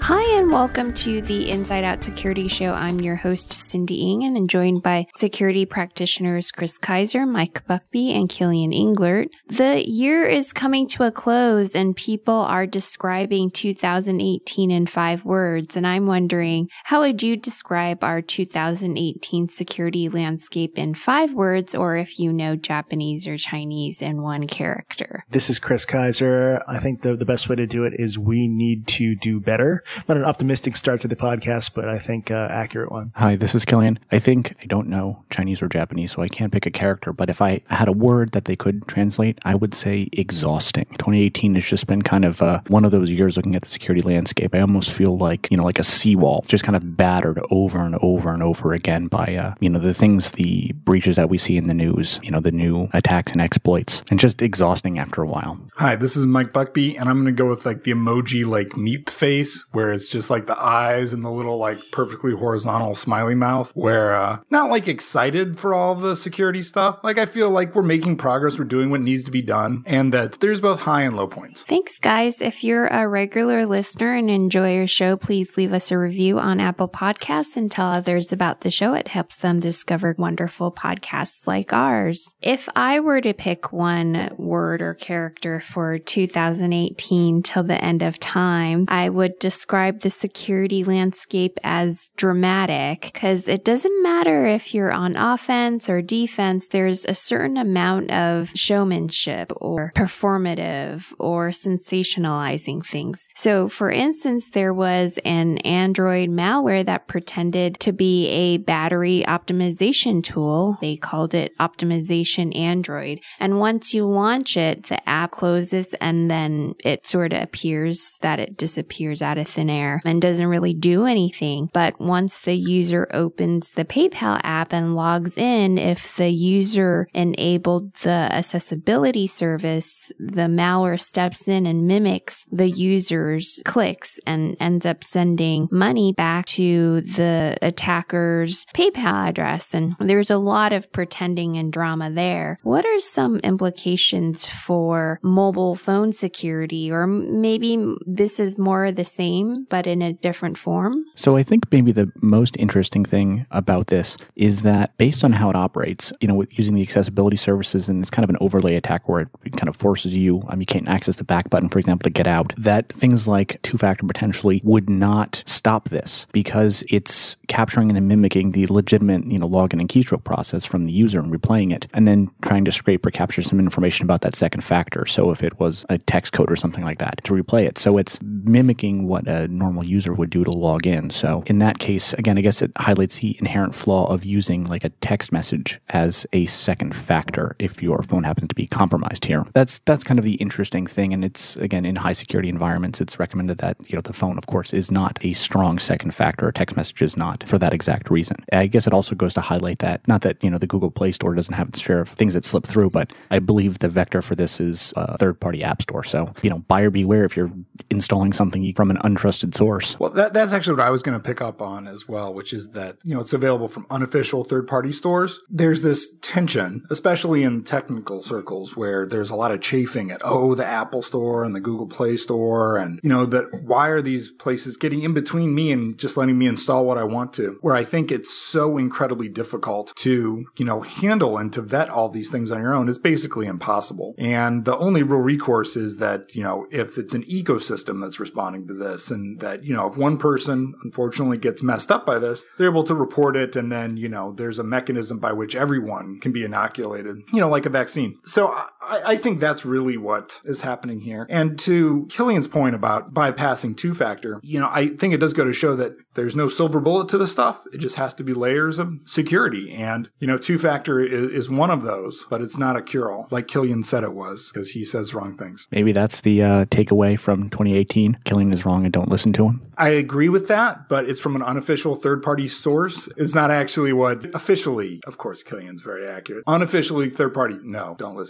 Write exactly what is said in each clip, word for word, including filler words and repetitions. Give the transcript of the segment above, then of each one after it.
Hi, and welcome to the Inside Out Security Show. I'm your host, Cindy Ng, and joined by security practitioners Chris Kaiser, Mike Buckbee, and Killian Englert. The year is coming to a close, and people are describing two thousand eighteen in five words. And I'm wondering, how would you describe our two thousand eighteen security landscape in five words, or if you know Japanese or Chinese in one character? This is Chris Kaiser. I think the, the best way to do it is we need to do better. Not an optimistic start to the podcast, but I think uh, accurate one. Hi, this is Killian. I think I don't know Chinese or Japanese, so I can't pick a character, but if I had a word that they could translate, I would say exhausting. twenty eighteen has just been kind of uh, one of those years looking at the security landscape. I almost feel like, you know, like a seawall, just kind of battered over and over and over again by, uh, you know, the things, the breaches that we see in the news, you know, the new attacks and exploits, and just exhausting after a while. Hi, this is Mike Buckbee, and I'm going to go with like the emoji like meep face, where it's just like the eyes and the little like perfectly horizontal smiley mouth, where uh not like excited for all the security stuff. Like I feel like we're making progress, we're doing what needs to be done, and that there's both high and low points. Thanks, guys. If you're a regular listener and enjoy our show, please leave us a review on Apple Podcasts and tell others about the show. It helps them discover wonderful podcasts like ours. If I were to pick one word or character for two thousand eighteen till the end of time, I would describe the security landscape as dramatic, because it doesn't matter if you're on offense or defense, there's a certain amount of showmanship or performative or sensationalizing things. So for instance, there was an Android malware that pretended to be a battery optimization tool. They called it Optimization Android. And once you launch it, the app closes and then it sort of appears that it disappears out of thin air and doesn't really do anything. But once the user opens the PayPal app and logs in, if the user enabled the accessibility service, the malware steps in and mimics the user's clicks and ends up sending money back to the attacker's PayPal address. And there's a lot of pretending and drama there. What are some implications for mobile phone security? Or maybe this is more the same, but in a different form? So I think maybe the most interesting thing about this is that based on how it operates, you know, with using the accessibility services, and it's kind of an overlay attack where it kind of forces you, um, you can't access the back button, for example, to get out, that things like two-factor potentially would not stop this because it's capturing and mimicking the legitimate, you know, login and keystroke process from the user and replaying it, and then trying to scrape or capture some information about that second factor. So if it was a text code or something like that, to replay it. So it's mimicking what a normal user would do to log in. So in that case, again, I guess it highlights the inherent flaw of using like a text message as a second factor if your phone happens to be compromised here. That's that's kind of the interesting thing. And it's, again, in high security environments, it's recommended that, you know, the phone, of course, is not a strong second factor. A text message is not, for that exact reason. I guess it also goes to highlight that, not that, you know, the Google Play Store doesn't have its share of things that slip through, but I believe the vector for this is a third-party app store. So, you know, buyer beware if you're installing something from an untrusted source. Well, that, that's actually what I was going to pick up on as well, which is that, you know, it's available from unofficial third-party stores. There's this tension, especially in technical circles, where there's a lot of chafing at, oh, the Apple Store and the Google Play Store, and, you know, that why are these places getting in between me and just letting me install what I want to? Where I think it's so incredibly difficult to, you know, handle and to vet all these things on your own. It's basically impossible. And the only real recourse is that, you know, if it's an ecosystem that's responding to this, and that, you know, if one person unfortunately gets messed up by this, they're able to report it, and then, you know, there's a mechanism by which everyone can be inoculated, you know, like a vaccine. So I, I think that's really what is happening here. And to Killian's point about bypassing two-factor, you know, I think it does go to show that there's no silver bullet to this stuff. It just has to be layers of security. And, you know, two-factor is, is one of those, but it's not a cure-all, like Killian said it was, because he says wrong things. Maybe that's the uh, takeaway from twenty eighteen. Killian is wrong and don't listen to him. I agree with that, but it's from an unofficial third-party source. It's not actually what officially, of course, Killian's very accurate. Unofficially third-party, no, don't listen to him. Don't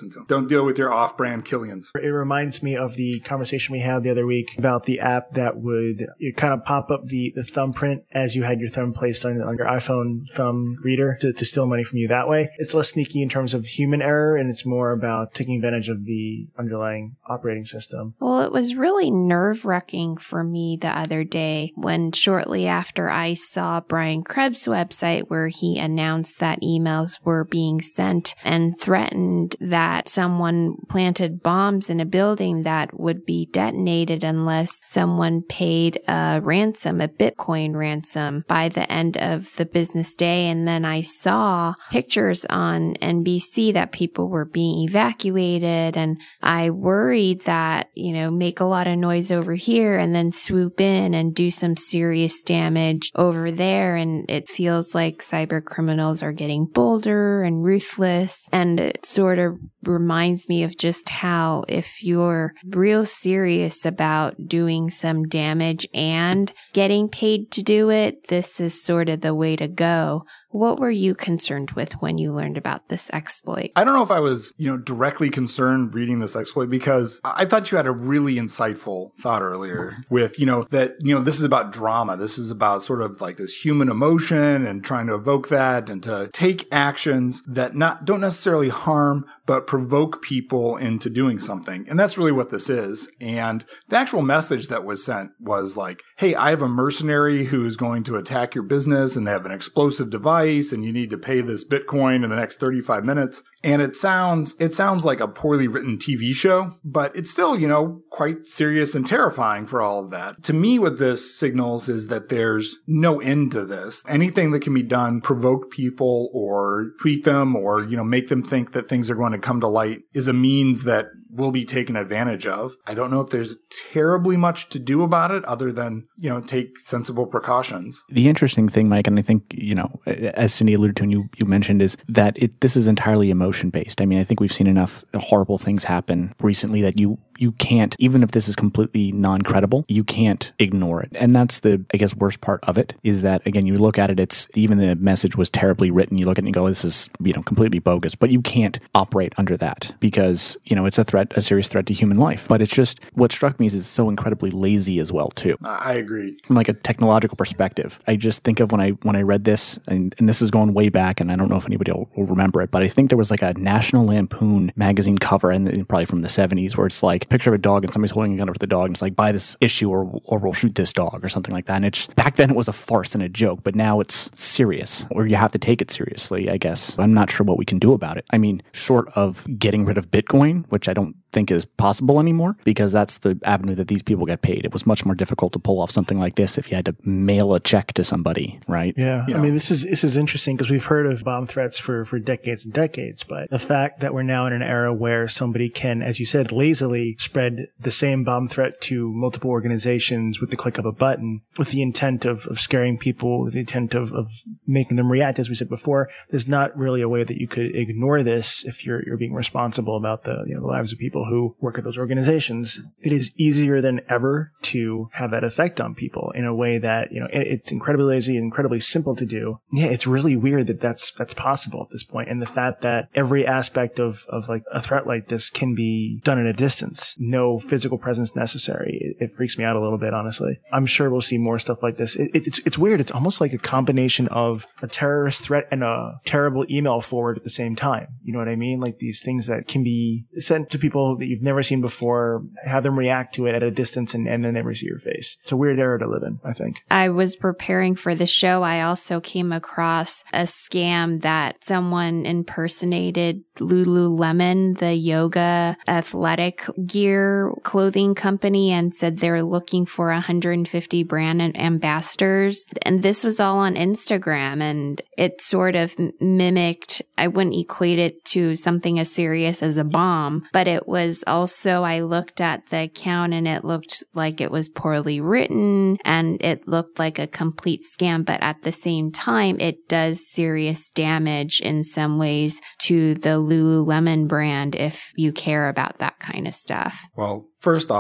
deal with your off-brand Killians. It reminds me of the conversation we had the other week about the app that would you kind of pop up the, the thumbprint as you had your thumb placed on, on your iPhone thumb reader to, to steal money from you that way. It's less sneaky in terms of human error, and it's more about taking advantage of the underlying operating system. Well, it was really nerve-wracking for me the other day when shortly after I saw Brian Krebs' website where he announced that emails were being sent and threatened that someone planted bombs in a building that would be detonated unless someone paid a ransom, a Bitcoin ransom, by the end of the business day. And then I saw pictures on N B C that people were being evacuated, and I worried that, you know, make a lot of noise over here and then swoop in and do some serious damage over there. And it feels like cyber criminals are getting bolder and ruthless. And it sort of reminds me of just how if you're real serious about doing some damage and getting paid to do it, this is sort of the way to go. What were you concerned with when you learned about this exploit? I don't know if I was, you know, directly concerned reading this exploit, because I thought you had a really insightful thought earlier with, you know, that, you know, this is about drama. This is about sort of like this human emotion and trying to evoke that and to take actions that not don't necessarily harm, but provoke people into doing something. And that's really what this is. And the actual message that was sent was like, hey, I have a mercenary who is going to attack your business and they have an explosive device, and you need to pay this Bitcoin in the next thirty-five minutes. And it sounds, it sounds like a poorly written T V show, but it's still, you know, quite serious and terrifying for all of that. To me, what this signals is that there's no end to this. Anything that can be done, provoke people or tweak them or, you know, make them think that things are going to come to light is a means that will be taken advantage of. I don't know if there's terribly much to do about it other than, you know, take sensible precautions. The interesting thing, Mike, and I think, you know, as Cindy alluded to and you, you mentioned, is that it this is entirely emotion-based. I mean, I think we've seen enough horrible things happen recently that you you can't, even if this is completely non-credible, you can't ignore it. And that's the, I guess, worst part of it, is that, again, you look at it, it's, even the message was terribly written. You look at it and go, this is, you know, completely bogus, but you can't operate under that because, you know, it's a threat, a serious threat to human life. But it's just, what struck me is it's so incredibly lazy as well, too. I agree. From like a technological perspective, I just think of when I, when I read this, and, and this is going way back, and I don't know if anybody will, will remember it, but I think there was like a National Lampoon magazine cover, and probably from the seventies, where it's like, picture of a dog and somebody's holding a gun over the dog and it's like, buy this issue or or we'll shoot this dog or something like that. And it's, back then it was a farce and a joke, but now it's serious, or you have to take it seriously, I guess. I'm not sure what we can do about it. I mean, short of getting rid of Bitcoin, which I don't think is possible anymore, because that's the avenue that these people get paid. It was much more difficult to pull off something like this if you had to mail a check to somebody, right? Yeah. Yeah. I mean, this is this is interesting because we've heard of bomb threats for, for decades and decades, but the fact that we're now in an era where somebody can, as you said, lazily spread the same bomb threat to multiple organizations with the click of a button, with the intent of, of scaring people, with the intent of, of making them react, as we said before, there's not really a way that you could ignore this if you're you're being responsible about the, you know, the lives of people who work at those organizations. It is easier than ever to have that effect on people in a way that, you know, it, it's incredibly lazy, incredibly simple to do. Yeah, it's really weird that that's that's possible at this point, and the fact that every aspect of of like a threat like this can be done at a distance, no physical presence necessary. It, it freaks me out a little bit, honestly. I'm sure we'll see more stuff like this. It, it, it's it's weird. It's almost like a combination of a terrorist threat and a terrible email forward at the same time. You know what I mean? Like these things that can be sent to people that you've never seen before, have them react to it at a distance, and, and then never see your face. It's a weird era to live in, I think. I was preparing for the show. I also came across a scam that someone impersonated Lululemon, the yoga athletic gear clothing company, and said they were looking for one hundred fifty brand ambassadors. And this was all on Instagram, and it sort of mimicked, I wouldn't equate it to something as serious as a bomb, but it was also, I looked at the account and it looked like it was poorly written and it looked like a complete scam. But at the same time, it does serious damage in some ways to the Lululemon brand if you care about that kind of stuff. Well, first off,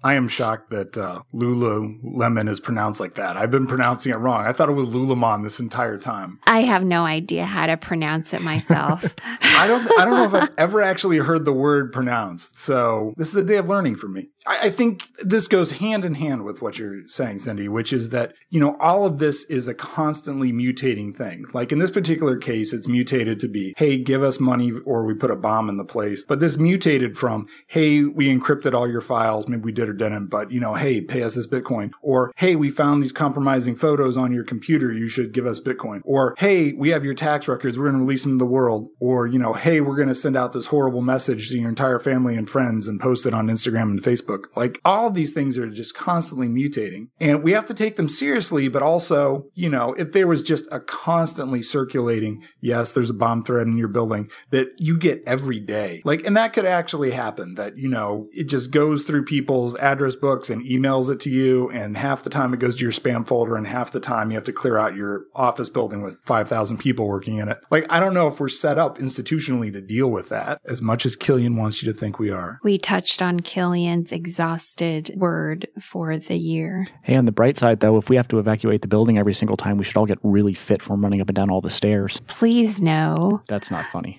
I am shocked that uh, Lululemon is pronounced like that. I've been pronouncing it wrong. I thought it was Lululemon this entire time. I have no idea how to pronounce it myself. I don't I don't know if I've ever actually heard the word pronounced. So this is a day of learning for me. I, I think this goes hand in hand with what you're saying, Cindy, which is that, you know, all of this is a constantly mutating thing. Like in this particular case, it's mutated to be, hey, give us money or we put a bomb in the place. But this mutated from, hey, we encrypted all your files. Maybe we did or didn't, but, you know, hey, pay us this Bitcoin. Or, hey, we found these compromising photos on your computer. You should give us Bitcoin. Or, hey, we have your tax records. We're going to release them to the world. Or, you know, hey, we're going to send out this horrible message to your entire family and friends and post it on Instagram and Facebook. Like all of these things are just constantly mutating and we have to take them seriously. But also, you know, if there was just a constantly circulating, yes, there's a bomb threat in your building that you get every day. Like, and that could actually happen that, you know, it just goes through people's address books and emails it to you. And half the time it goes to your spam folder and half the time you have to clear out your office building with five thousand people working in it. Like, I don't know if we're set up institutionally to deal with that as much as Killian wants you to think we are. We touched on Killian's exhausted word for the year. Hey, on the bright side, though, if we have to evacuate the building every single time, we should all get really fit from running up and down all the stairs. Please no. That's not funny.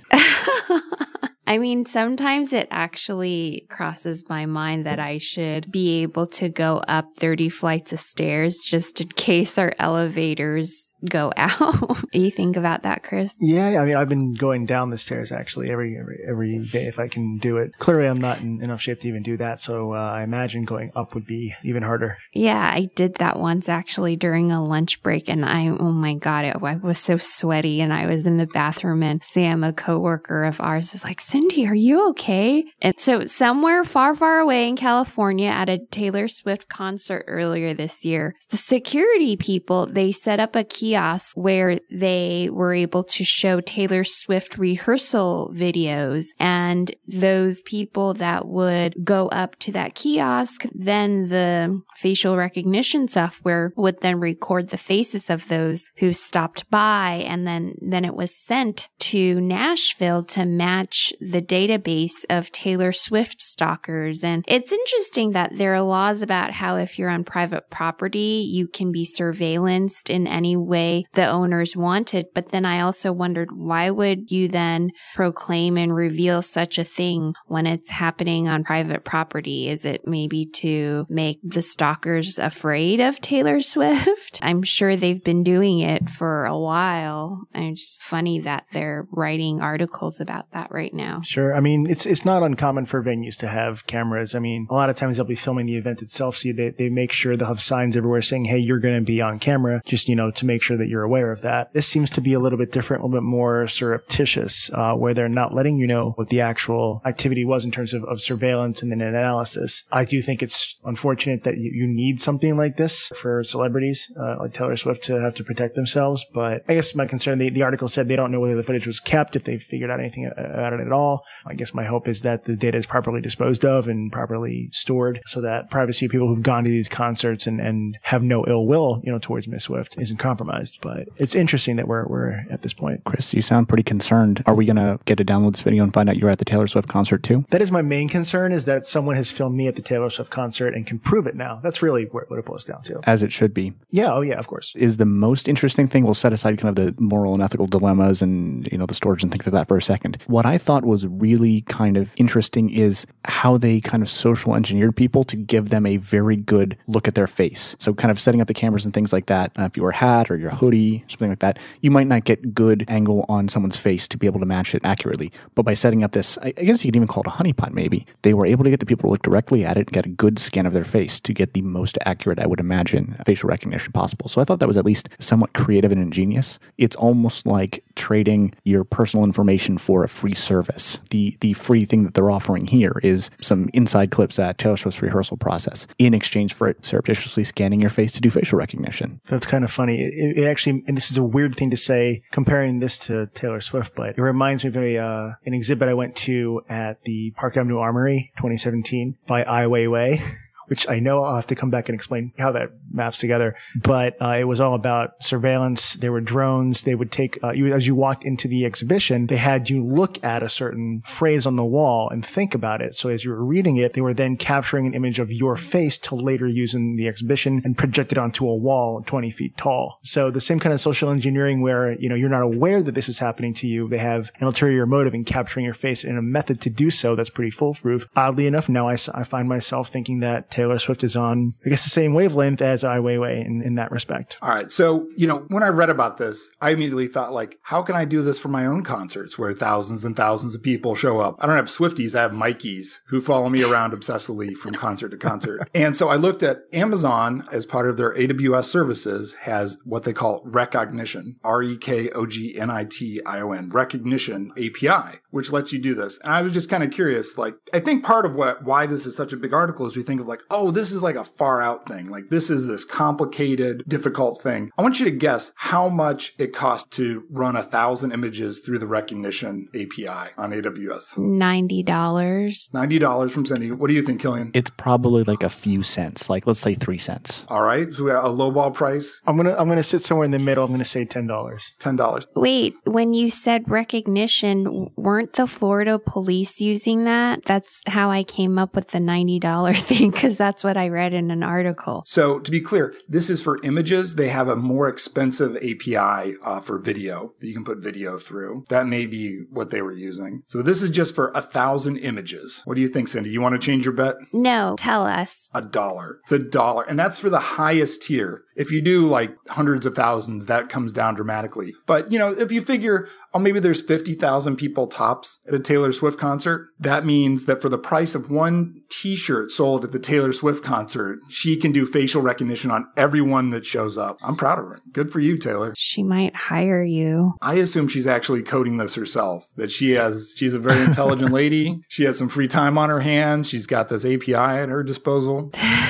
I mean, sometimes it actually crosses my mind that I should be able to go up thirty flights of stairs just in case our elevators go out. You think about that, Chris? Yeah, I mean, I've been going down the stairs actually every every, every day if I can do it. Clearly, I'm not in enough shape to even do that, so uh, I imagine going up would be even harder. Yeah, I did that once actually during a lunch break, and I, oh my God, it, I was so sweaty, and I was in the bathroom, and Sam, a coworker of ours, is like, Cindy, are you okay? And so somewhere far, far away in California at a Taylor Swift concert earlier this year, the security people, they set up a kiosk where they were able to show Taylor Swift rehearsal videos. And those people that would go up to that kiosk, then the facial recognition software would then record the faces of those who stopped by. And then, then it was sent to Nashville to match the database of Taylor Swift stalkers. And it's interesting that there are laws about how if you're on private property, you can be surveillanced in any way the owners wanted. But then I also wondered, why would you then proclaim and reveal such a thing when it's happening on private property? Is it maybe to make the stalkers afraid of Taylor Swift? I'm sure they've been doing it for a while. And it's just funny that they're writing articles about that right now. Sure. I mean, it's it's not uncommon for venues to have cameras. I mean, a lot of times they'll be filming the event itself, so they, they make sure they'll have signs everywhere saying, hey, you're going to be on camera, just, you know, to make sure that you're aware of that. This seems to be a little bit different, a little bit more surreptitious, uh, where they're not letting you know what the actual activity was in terms of, of surveillance and then an analysis. I do think it's unfortunate that you, you need something like this for celebrities, uh, like Taylor Swift, to have to protect themselves. But I guess my concern, the, the article said they don't know whether the footage was kept, if they figured out anything about it at all. I guess my hope is that the data is properly disposed of and properly stored so that privacy of people who've gone to these concerts and, and have no ill will, you know, towards Miss Swift isn't compromised. But it's interesting that we're, we're at this point. Chris, you sound pretty concerned. Are we going to get to download this video and find out you're at the Taylor Swift concert too? That is my main concern, is that someone has filmed me at the Taylor Swift concert and can prove it now. That's really what it boils down to. As it should be. Yeah. Oh yeah, of course. Is the most interesting thing, we'll set aside kind of the moral and ethical dilemmas and, you know, the storage and things like that for a second. What I thought was really kind of interesting is how they kind of social engineered people to give them a very good look at their face. So kind of setting up the cameras and things like that. Uh, if you wear a hat or your hoodie, something like that, you might not get good angle on someone's face to be able to match it accurately. But by setting up this, I guess you could even call it a honeypot maybe, they were able to get the people to look directly at it and get a good scan of their face to get the most accurate, I would imagine, facial recognition possible. So I thought that was at least somewhat creative and ingenious. It's almost like trading your personal information for a free service. The the free thing that they're offering here is some inside clips at Taylor Swift's rehearsal process in exchange for it surreptitiously scanning your face to do facial recognition. That's kind of funny. It, it actually, and this is a weird thing to say comparing this to Taylor Swift, but it reminds me of a uh, an exhibit I went to at the Park Avenue Armory twenty seventeen by Ai Weiwei, which I know I'll have to come back and explain how that maps together. But uh, it was all about surveillance. There were drones. They would take, uh, you, as you walked into the exhibition, they had you look at a certain phrase on the wall and think about it. So as you were reading it, they were then capturing an image of your face to later use in the exhibition and project it onto a wall twenty feet tall. So the same kind of social engineering where, you know, you're not aware that this is happening to you. They have an ulterior motive in capturing your face in a method to do so that's pretty foolproof. Oddly enough, now I, I find myself thinking that Taylor Swift is on, I guess, the same wavelength as Ai Weiwei in, in that respect. All right. So, you know, when I read about this, I immediately thought, like, how can I do this for my own concerts where thousands and thousands of people show up? I don't have Swifties. I have Mikeys who follow me around obsessively from concert to concert. And so I looked at Amazon as part of their A W S services has what they call Rekognition, R E K O G N I T I O N, Rekognition A P I, which lets you do this. And I was just kind of curious, like, I think part of what why this is such a big article is we think of like, oh, this is like a far out thing. Like this is this complicated, difficult thing. I want you to guess how much it costs to run a thousand images through the Rekognition A P I on A W S. ninety dollars. ninety dollars from Cindy. What do you think, Killian? It's probably like a few cents, like let's say three cents. All right. So we got a lowball price. I'm going to, I'm going to sit somewhere in the middle. I'm going to say ten dollars. ten dollars. Wait, when you said recognition, weren't the Florida police using that? That's how I came up with the ninety dollars thing, because that's what I read in an article. So to be clear, this is for images. They have a more expensive A P I uh, for video that you can put video through. That may be what they were using. So this is just for a thousand images. What do you think, Cindy? You want to change your bet? No, tell us. A dollar. It's a dollar. And that's for the highest tier. If you do like hundreds of thousands, that comes down dramatically. But, you know, if you figure, oh, maybe there's fifty thousand people tops at a Taylor Swift concert, that means that for the price of one t-shirt sold at the Taylor Swift concert, she can do facial recognition on everyone that shows up. I'm proud of her. Good for you, Taylor. She might hire you. I assume she's actually coding this herself, that she has, she's a very intelligent lady. She has some free time on her hands. She's got this A P I at her disposal.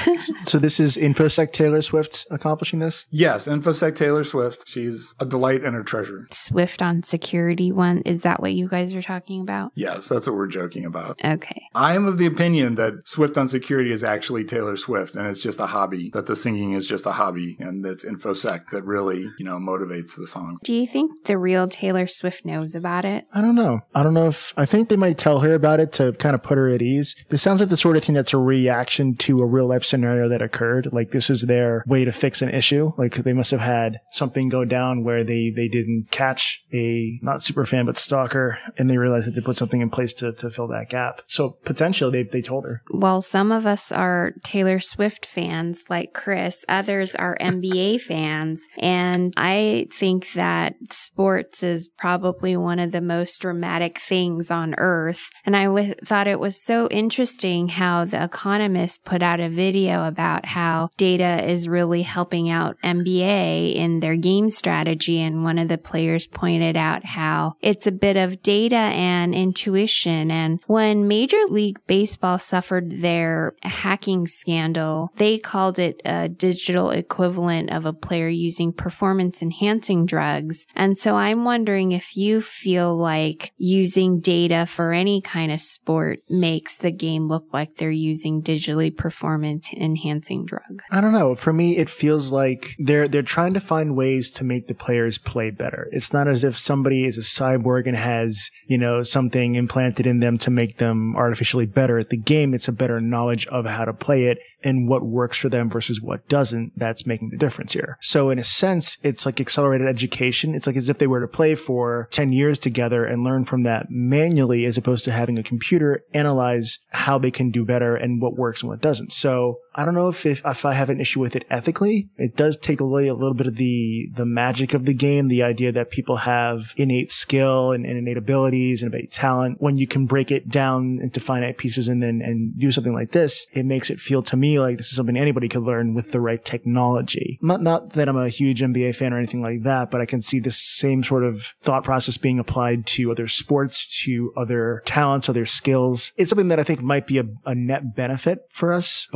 So this is InfoSec Taylor Swift accomplishing this? Yes, InfoSec Taylor Swift. She's a delight and a treasure. Swift on security one. Is that what you guys are talking about? Yes, that's what we're joking about. Okay. I am of the opinion that Swift on security is actually Taylor Swift, and it's just a hobby, that the singing is just a hobby, and it's InfoSec that really, you know, motivates the song. Do you think the real Taylor Swift knows about it? I don't know. I don't know if, I think they might tell her about it to kind of put her at ease. This sounds like the sort of thing that's a reaction to a real life scenario that occurred. Like this is their way to fix an issue. Like they must have had something go down where they, they didn't catch a, not super fan, but stalker, and they realized that they put something in place to, to fill that gap. So potentially they, they told her. Well, some of us are Taylor Swift fans like Chris. Others are N B A fans. And I think that sports is probably one of the most dramatic things on earth. And I w- thought it was so interesting how The Economist put out a video about how data is really helping out N B A in their game strategy. And one of the players pointed out how it's a bit of data and intuition. And when Major League Baseball suffered their hacking scandal, they called it a digital equivalent of a player using performance enhancing drugs. And so I'm wondering if you feel like using data for any kind of sport makes the game look like they're using digitally performance enhancing drug. I don't know. For me, it feels like they're they're trying to find ways to make the players play better. It's not as if somebody is a cyborg and has, you know, something implanted in them to make them artificially better at the game. It's a better knowledge of how to play it and what works for them versus what doesn't. That's making the difference here. So in a sense, it's like accelerated education. It's like as if they were to play for ten years together and learn from that manually, as opposed to having a computer analyze how they can do better and what works and what doesn't. So I don't know if, if, if I have an issue with it ethically. It does take away a little bit of the, the magic of the game, the idea that people have innate skill and, and innate abilities and innate talent. When you can break it down into finite pieces and then, and do something like this, it makes it feel to me like this is something anybody could learn with the right technology. Not, not that I'm a huge N B A fan or anything like that, but I can see this same sort of thought process being applied to other sports, to other talents, other skills. It's something that I think might be a, a net benefit for us, but it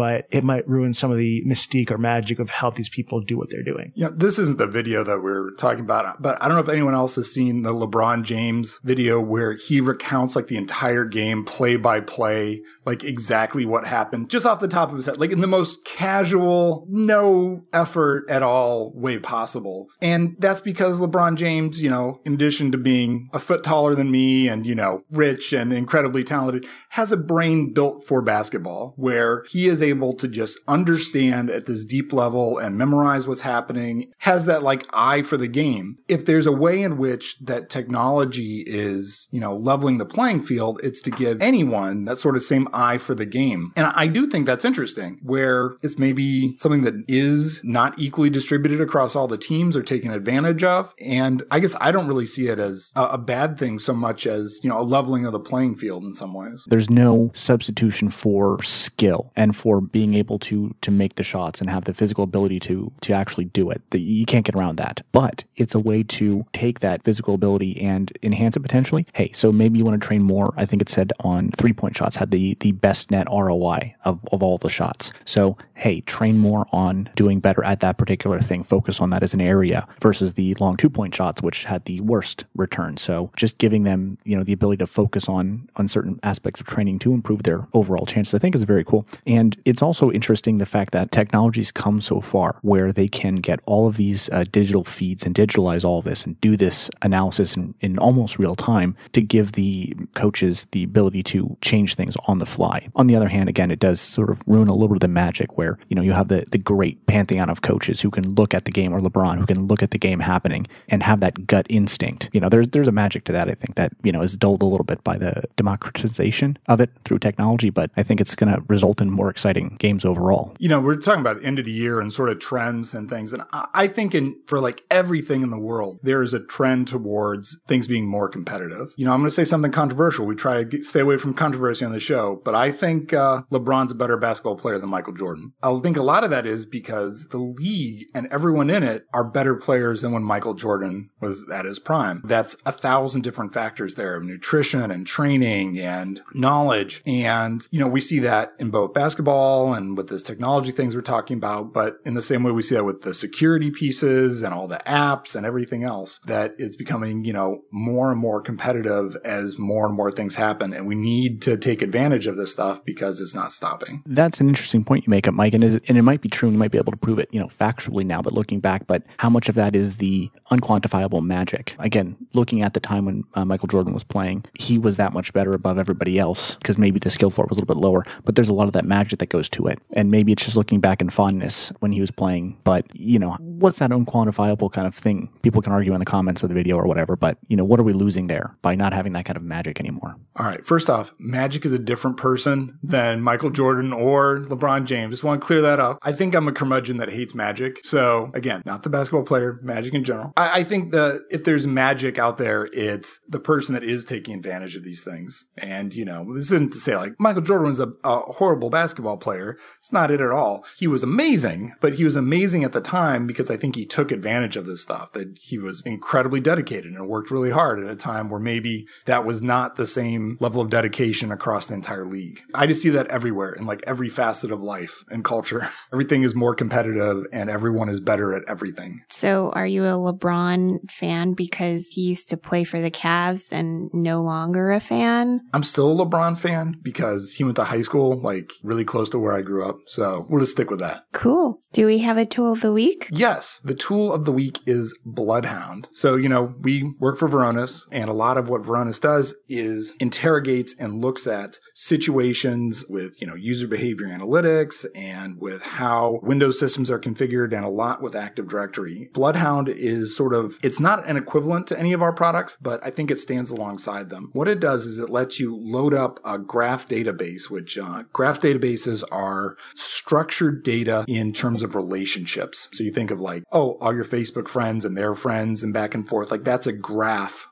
might ruin some of the mystique or magic of how these people do what they're doing. Yeah, this isn't the video that we're talking about, but I don't know if anyone else has seen the LeBron James video where he recounts like the entire game play by play, like exactly what happened just off the top of his head, like in the most casual, no effort at all way possible. And that's because LeBron James, you know, in addition to being a foot taller than me and, you know, rich and incredibly talented, has a brain built for basketball where he is able to just understand at this deep level and memorize what's happening, has that like eye for the game. If there's a way in which that technology is, you know, leveling the playing field, it's to give anyone that sort of same eye for the game. And I do think that's interesting, where it's maybe something that is not equally distributed across all the teams or taken advantage of. And I guess I don't really see it as a, a bad thing so much as, you know, a leveling of the playing field in some ways. There's no substitution for skill and for being able to to make the shots and have the physical ability to to actually do it. The, you can't get around that. But it's a way to take that physical ability and enhance it potentially. Hey, so maybe you want to train more. I think it said on three-point shots had the the best net R O I of, of all the shots. So, hey, train more on doing better at that particular thing. Focus on that as an area versus the long two-point shots, which had the worst return. So just giving them, you know, the ability to focus on on certain aspects of training to improve their overall chances, I think is very cool. And it's also interesting the fact that technology's come so far where they can get all of these uh, digital feeds and digitalize all of this and do this analysis in, in almost real time to give the coaches the ability to change things on the fly. On the other hand, again, it does sort of ruin a little bit of the magic where, you know, you have the, the great pantheon of coaches who can look at the game, or LeBron, who can look at the game happening and have that gut instinct. You know, there's there's a magic to that, I think, that, you know, is dulled a little bit by the democratization of it through technology, but I think it's going to result in more exciting games overall. You know, we're talking about the end of the year and sort of trends and things. And I think in for like everything in the world, there is a trend towards things being more competitive. You know, I'm going to say something controversial. We try to get, stay away from controversy on the show, but I think uh, LeBron's a better basketball player than Michael Jordan. I think a lot of that is because the league and everyone in it are better players than when Michael Jordan was at his prime. That's a thousand different factors there of nutrition and training and knowledge. And, you know, we see that in both basketball and with this technology things we're talking about, but in the same way we see that with the security pieces and all the apps and everything else, that it's becoming, you know, more and more competitive as more and more things happen. And we need to take advantage of this stuff because it's not stopping. That's an interesting point you make up, Mike. And, is, and it might be true and you might be able to prove it, you know, factually now, but looking back, but how much of that is the unquantifiable magic? Again, looking at the time when uh, Michael Jordan was playing, he was that much better above everybody else because maybe the skill for it was a little bit lower, but there's a lot of that magic that goes to it. And maybe it's just looking back in fondness when he was playing, but, you know, what's that unquantifiable kind of thing? People can argue in the comments of the video or whatever, but, you know, what are we losing there by not having that kind of magic anymore? All right. First off, Magic is a different person than Michael Jordan or LeBron James. Just want to clear that up. I think I'm a curmudgeon that hates Magic. So again, not the basketball player, Magic in general. I, I think that if there's magic out there, it's the person that is taking advantage of these things. And, you know, this isn't to say like Michael Jordan was a, a horrible basketball player. It's not it at all. He was amazing, but he was amazing at the time because I think he took advantage of this stuff, that he was incredibly dedicated and worked really hard at a time where maybe that was not the same level of dedication across the entire league. I just see that everywhere in like every facet of life and culture. Everything is more competitive and everyone is better at everything. So are you a LeBron fan because he used to play for the Cavs and no longer a fan? I'm still a LeBron fan because he went to high school like really close to where I grew up. So we'll just stick with that. Cool. Do we have a tool of the week? Yes. The tool of the week is Bloodhound. So, you know, we work for Varonis, and a lot of what Varonis does is interrogates and looks at situations with, you know, user behavior analytics and with how Windows systems are configured, and a lot with Active Directory. Bloodhound is sort of, it's not an equivalent to any of our products, but I think it stands alongside them. What it does is it lets you load up a graph database, which uh, graph databases are structured data in terms of relationships. So you think of like, oh, all your Facebook friends and their friends and back and forth, like that's a graph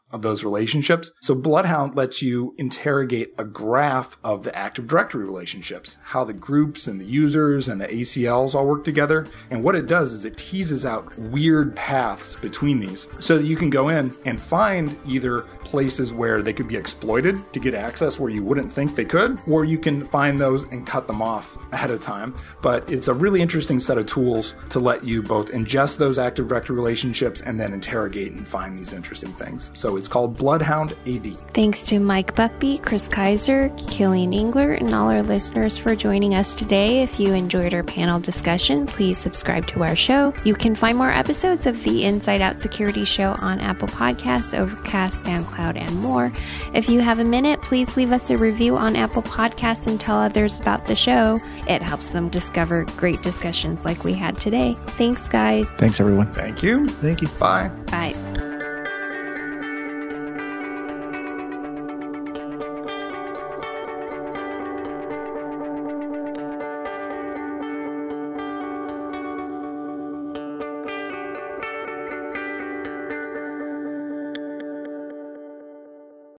of those relationships. So Bloodhound lets you interrogate a graph of the Active Directory relationships, how the groups and the users and the A C Ls all work together. And what it does is it teases out weird paths between these so that you can go in and find either places where they could be exploited to get access where you wouldn't think they could, or you can find those and cut them off ahead of time. But it's a really interesting set of tools to let you both ingest those Active Directory relationships and then interrogate and find these interesting things. So it's called Bloodhound A D. Thanks to Mike Buckby, Chris Kaiser, Killian Engler, and all our listeners for joining us today. If you enjoyed our panel discussion, please subscribe to our show. You can find more episodes of the Inside Out Security Show on Apple Podcasts, Overcast, SoundCloud, and more. If you have a minute, please leave us a review on Apple Podcasts and tell others about the show. It helps them discover great discussions like we had today. Thanks, guys. Thanks, everyone. Thank you. Thank you. Bye. Bye.